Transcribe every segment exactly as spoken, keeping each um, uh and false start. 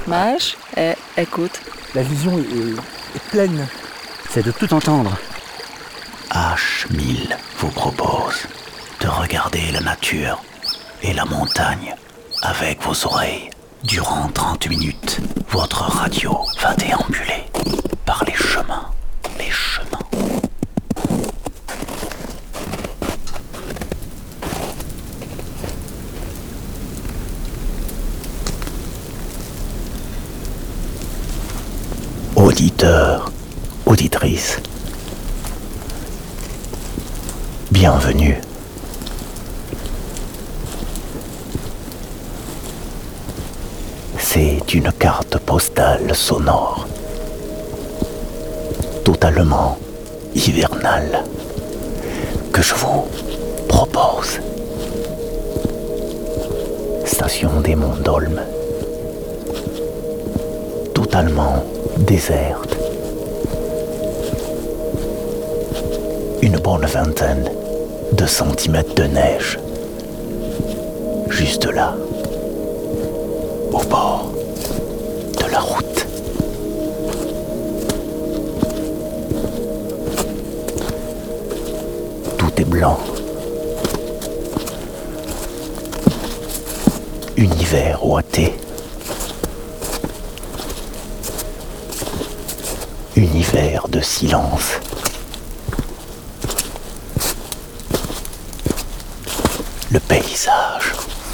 Mage, eh, écoute. La vision est, est, est pleine. C'est de tout entendre. H mille vous propose de regarder la nature et la montagne avec vos oreilles. Durant trente minutes, votre radio va déambuler par les chemins, les chemins. Auditeurs, auditrices, bienvenue. C'est une carte postale sonore, totalement hivernale, que je vous propose. Station des Monts d'Olme, totalement déserte. Une bonne vingtaine de centimètres de neige, juste là, au bord de la route. Tout est blanc. Univers ouaté. Univers de silence. Le paysage,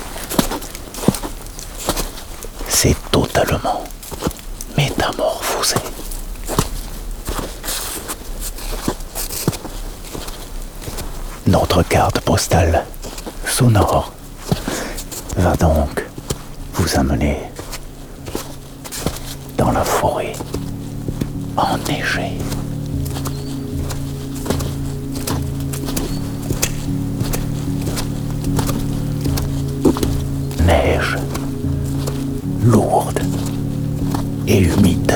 c'est totalement métamorphosé. Notre carte postale sonore va donc vous amener dans la forêt enneigée. Neige lourde et humide.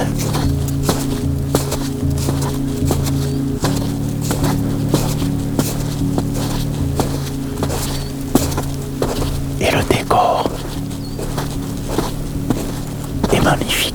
Et le décor est magnifique.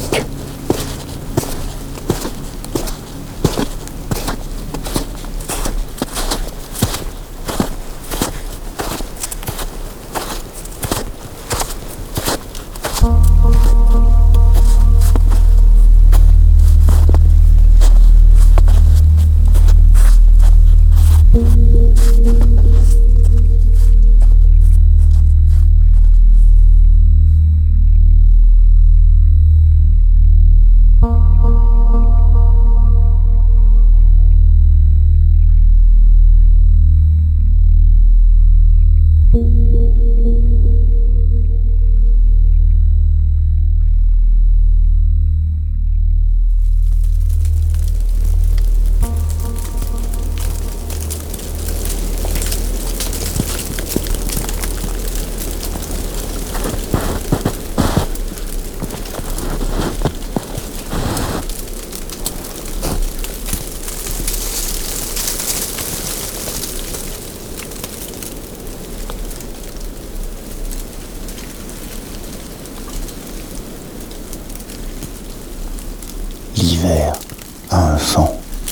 L'hiver a un son.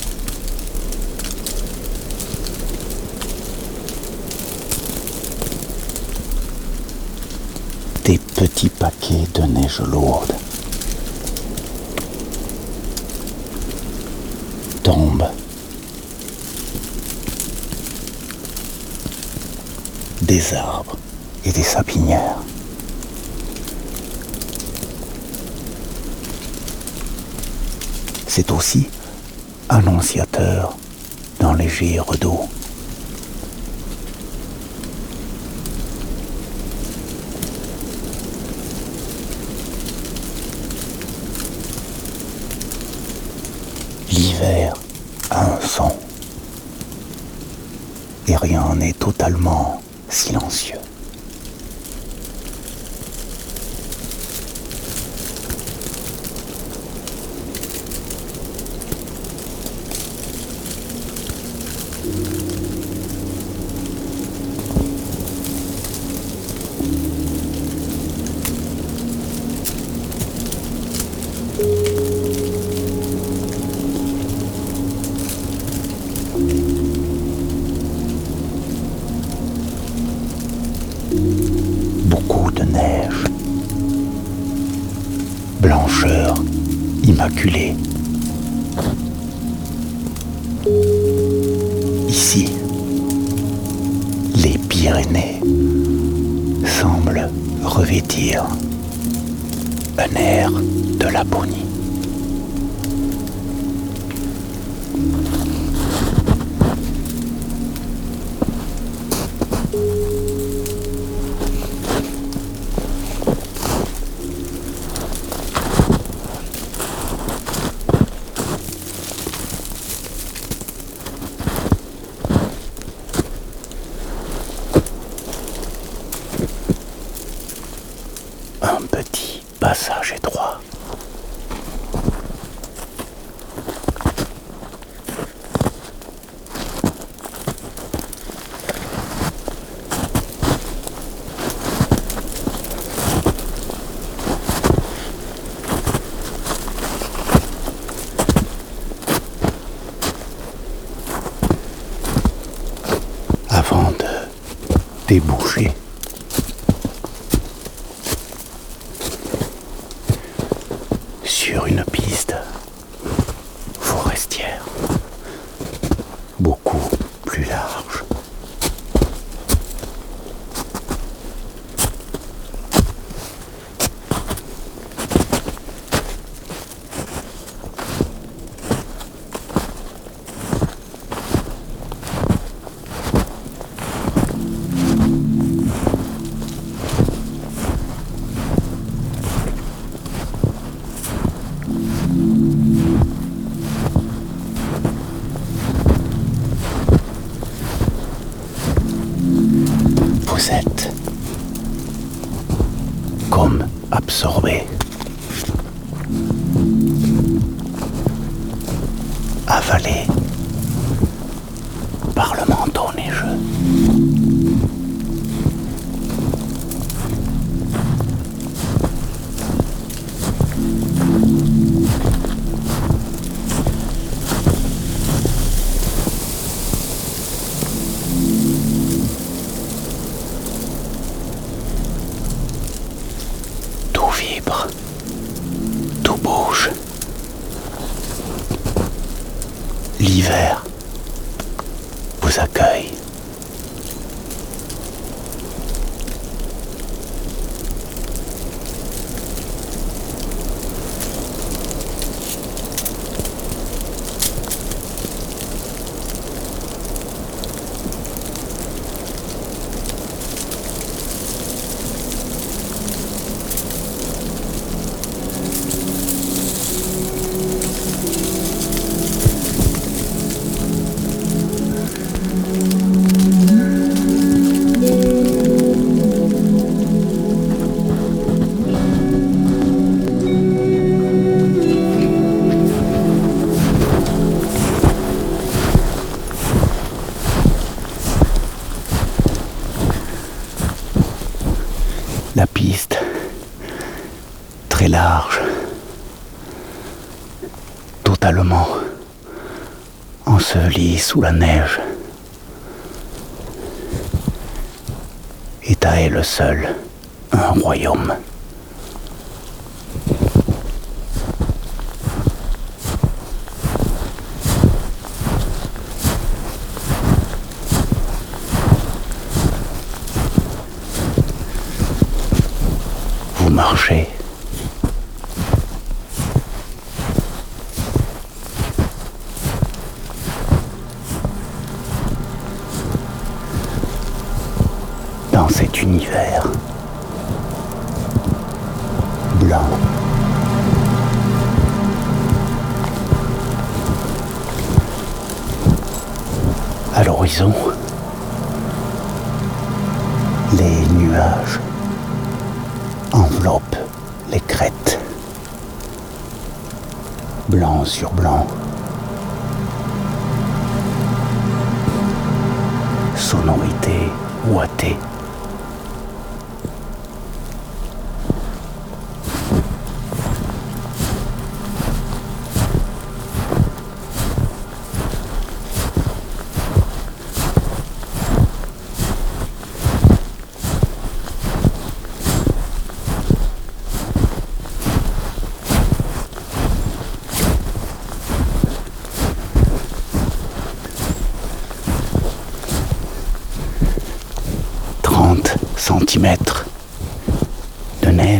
Des petits paquets de neige lourde tombent. Des arbres et des sapinières. C'est aussi annonciateur d'un léger redout. L'hiver a un son. Et rien n'est totalement silencieux. blancheur immaculée. Ici, les Pyrénées semblent revêtir un air de Laponie. Un petit passage étroit. Avant de déboucher sur une piste forestière beaucoup plus large. Vous êtes comme absorbé, avalé par le manteau neigeux. Tout vibre, tout bouge. L'hiver vous accueille. La piste, très large, totalement ensevelie sous la neige, est à elle seule un royaume. Vous marchez dans cet univers blanc. À l'horizon, les nuages enveloppent les crêtes, blanc sur blanc. Sonorité ouatée.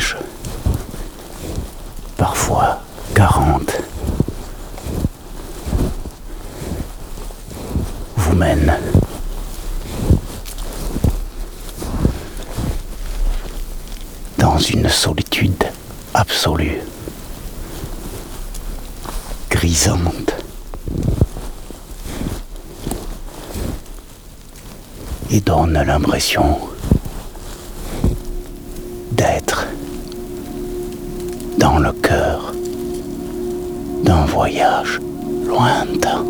neige, parfois quarante, vous mène dans une solitude absolue, grisante, et donne l'impression d'être dans le cœur d'un voyage lointain.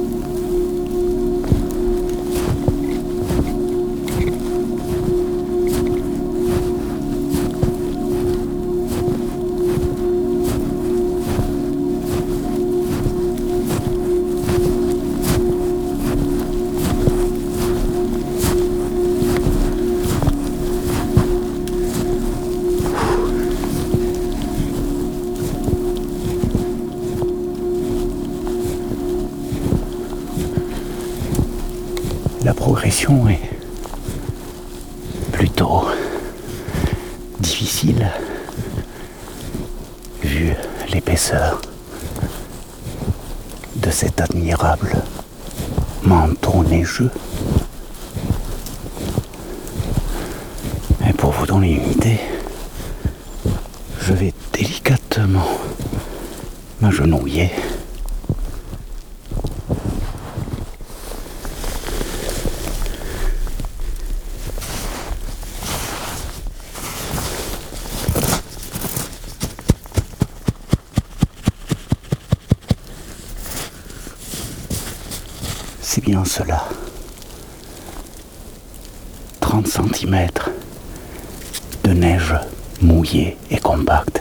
La progression est plutôt difficile vu l'épaisseur de cet admirable manteau neigeux. Et pour vous donner une idée, je vais délicatement m'agenouiller c'est bien cela. trente centimètres de neige mouillée et compacte.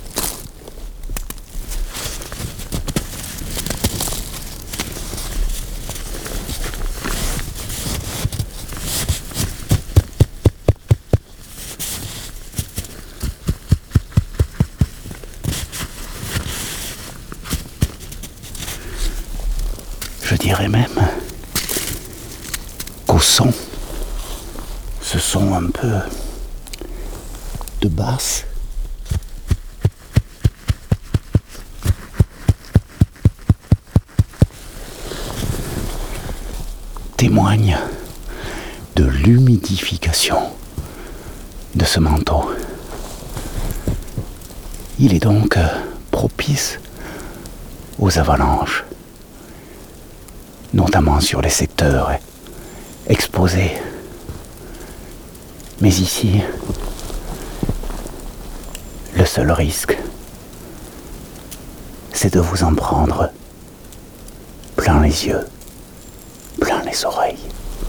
Je dirais même qu'au son, ce son un peu de basse, témoigne de l'humidification de ce manteau. Il est donc propice aux avalanches, notamment sur les secteurs exposés. Mais ici, le seul risque, c'est de vous en prendre plein les yeux, plein les oreilles.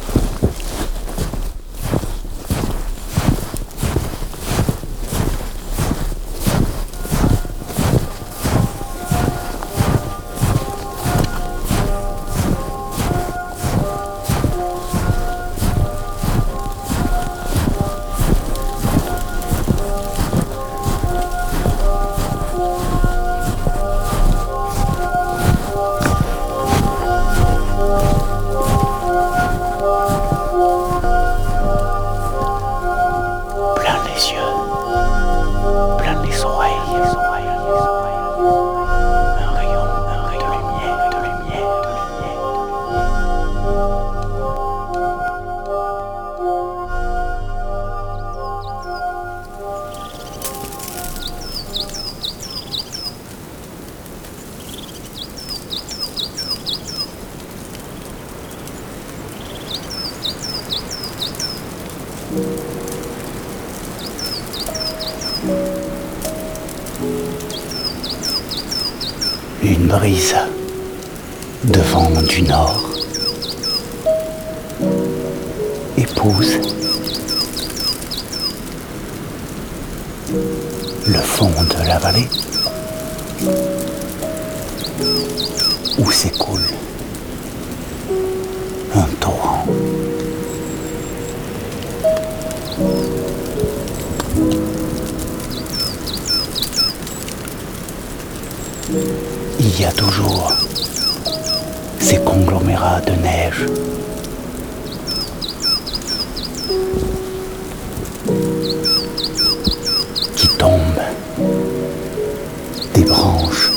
Une brise de vent du nord épouse le fond de la vallée où s'écoule un torrent. Il y a toujours ces conglomérats de neige qui tombent des branches.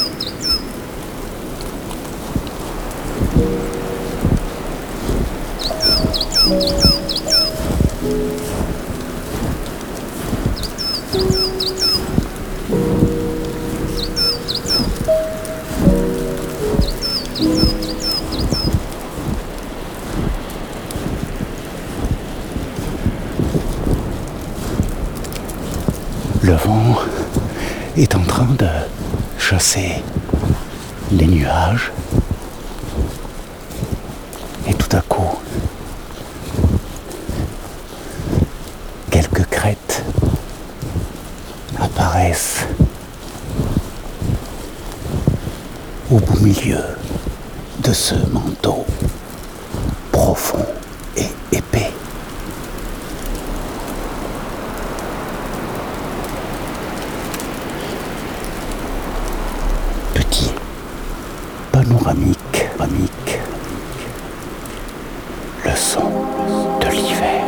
Le vent est en train de chasser les nuages et tout à coup, quelques crêtes apparaissent au beau milieu de ce manteau profond et épais. Petit panoramique, panoramique, le son de l'hiver.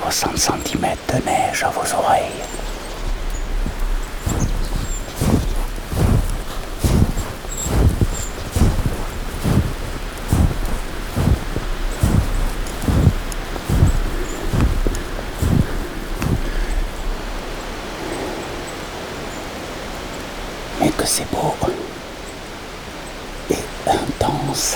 soixante centimètres de neige à vos oreilles. Mais que c'est beau et intense.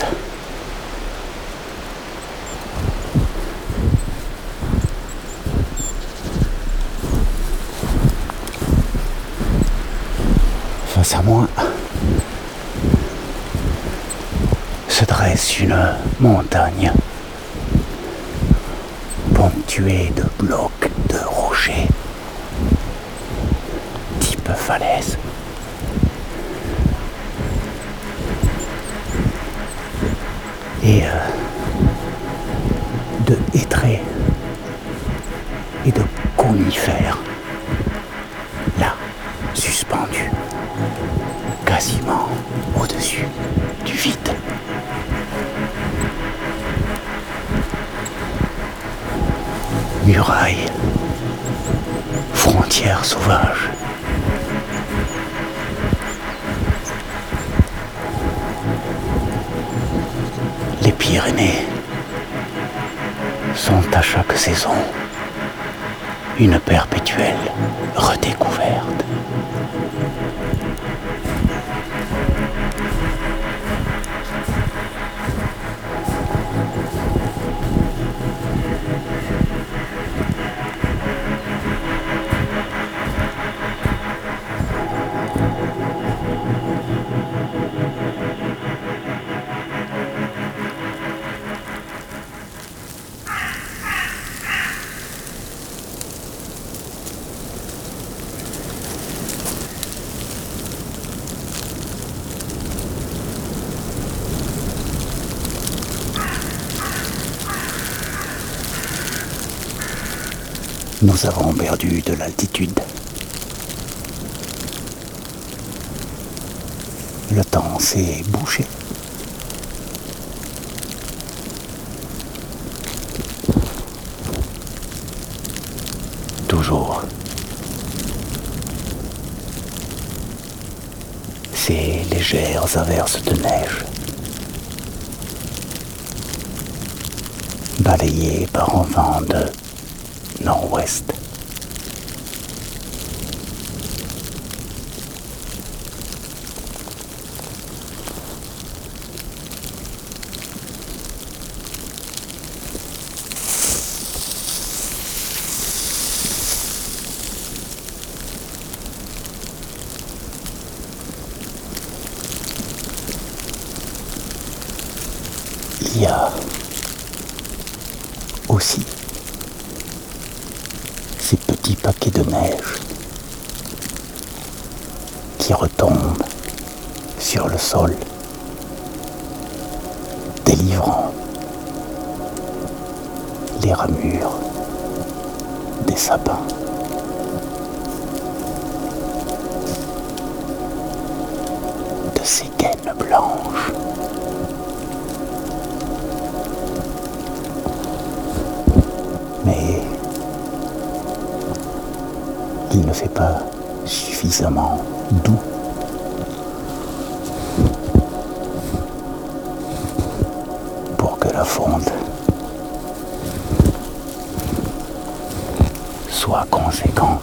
Face à moi se dresse une montagne ponctuée de blocs de rochers type falaise. Et euh, de hêtraies et de conifères là, suspendus quasiment au-dessus du vide. Murailles, frontières sauvages. Les Pyrénées sont à chaque saison une perpétuelle redécouverte. Nous avons perdu de l'altitude. Le temps s'est bouché. Toujours. Ces légères averses de neige, balayées par un vent de nord-ouest. Il y a aussi ces petits paquets de neige qui retombent sur le sol, délivrant les ramures des sapins. De ces gaines blanches. Mais il ne fait pas suffisamment doux pour que la fonte soit conséquente.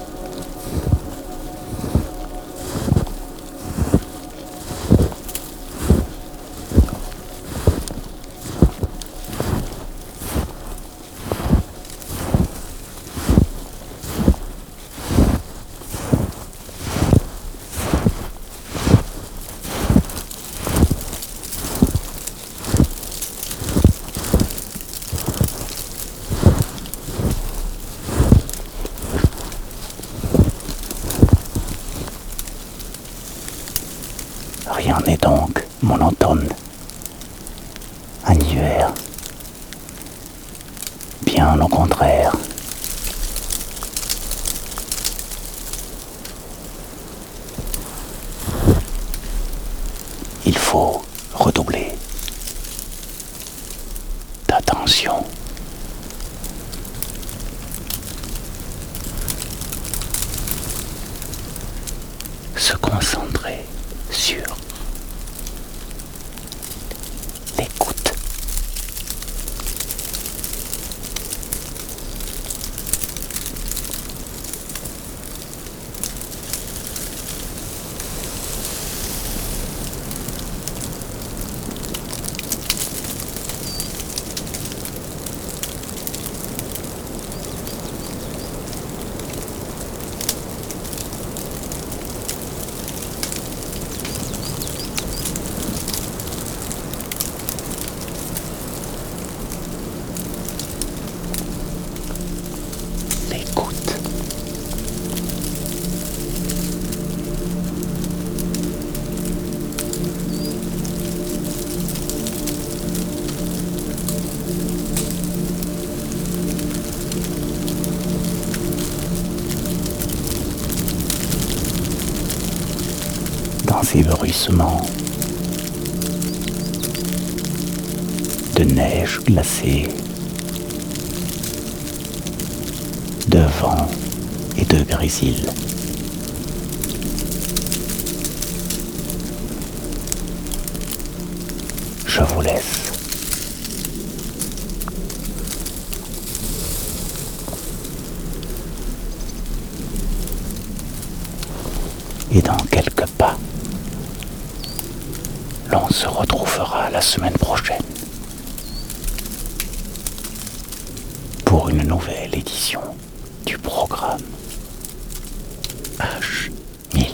Rien n'est donc monotone. Un hiver. Bien au contraire. Il faut redoubler d'attention. se concentrer sur l'écoute. L'écoute. Dans ces bruissements de neige glacée, de vent et de grésil. Je vous laisse. Et dans quelques pas, l'on se retrouvera la semaine prochaine pour une nouvelle édition du programme H mille.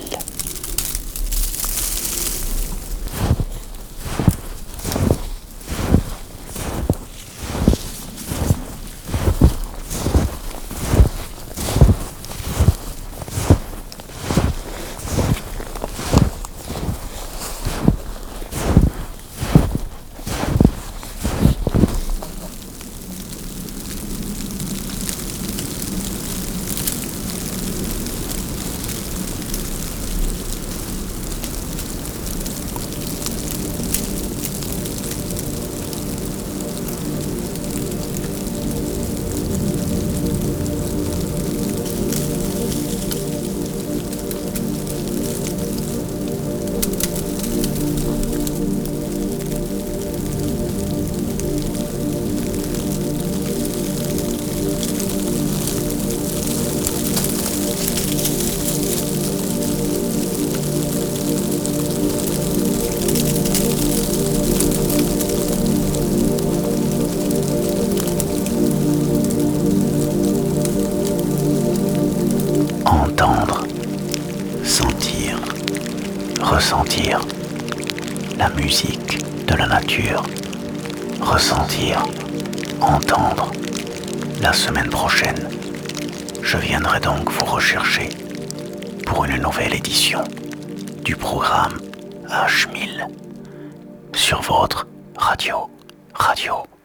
Entendre, sentir, ressentir la musique de la nature, ressentir, entendre. La semaine prochaine, je viendrai donc vous rechercher pour une nouvelle édition du programme H mille sur votre radio, radio.